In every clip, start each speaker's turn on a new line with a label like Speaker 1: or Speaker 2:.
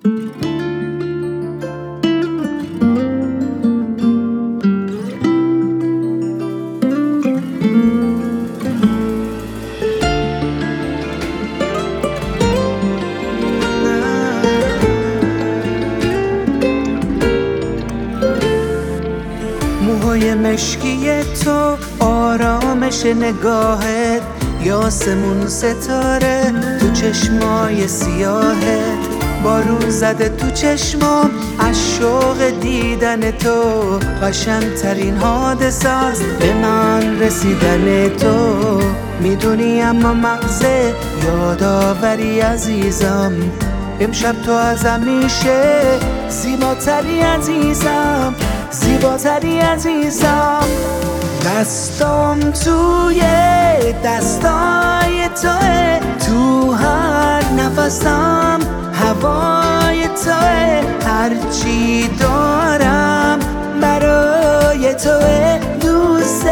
Speaker 1: موهای مشکی تو، آرامش نگاهت، یاسمون ستاره تو چشمای سیاهت، بارون زده تو چشمام از شوق دیدن تو، قشنگترین حادثه است به من رسیدن تو. میدونی اما مغزه یادآوری عزیزم، امشب تو از همیشه زیباتری عزیزم، زیباتری عزیزم. دستام توی دستای توه، تو هر نفسم هوای توه، هرچی دارم برای توه، دوست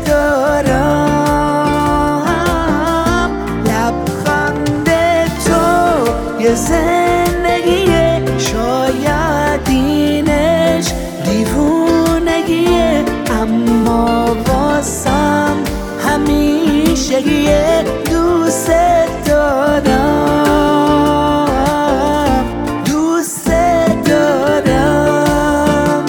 Speaker 1: دارم. لبخند تو یه زندگیه، شاید اینش دیوونگیه، اما واسم همیشگیه، دوست دارم، دوست دارم.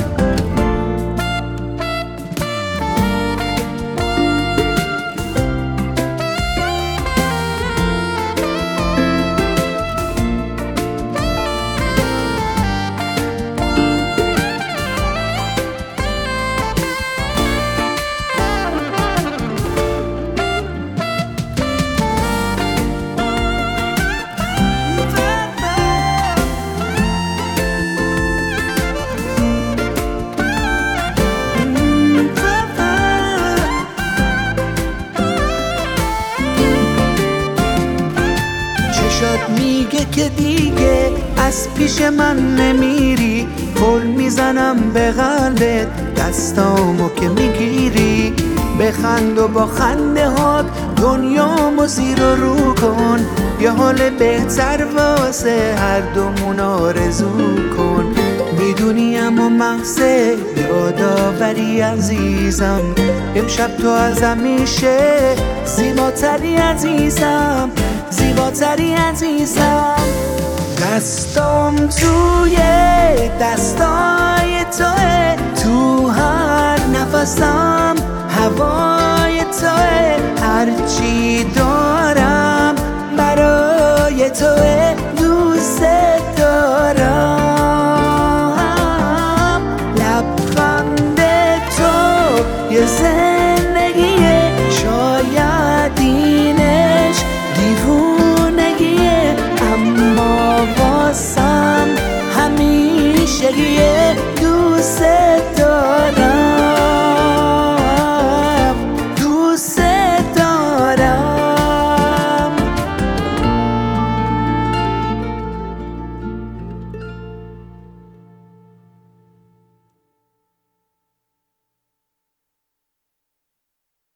Speaker 1: چشات میگه که دیگه از پیش من نمیری، گل میزنم به قلبت دستامو که میگیری، بخند و با خنده هات دنیامو زیر و رو کن، یه حال بهتر واسه هر دومون آرزو کن. میدونی اما مغزه یادآوری عزیزم، امشب تو از همیشه زیباتری عزیزم، زیباتری عزیزم. دستام توی دستای توه، تو هر نفسم هوای توه، هرچی دارم برای توه، دوست دارم. لبخند تو یه زندگیه، شاید اینش دیوونگیه، اما واسم همیشگیه، دوست دارم.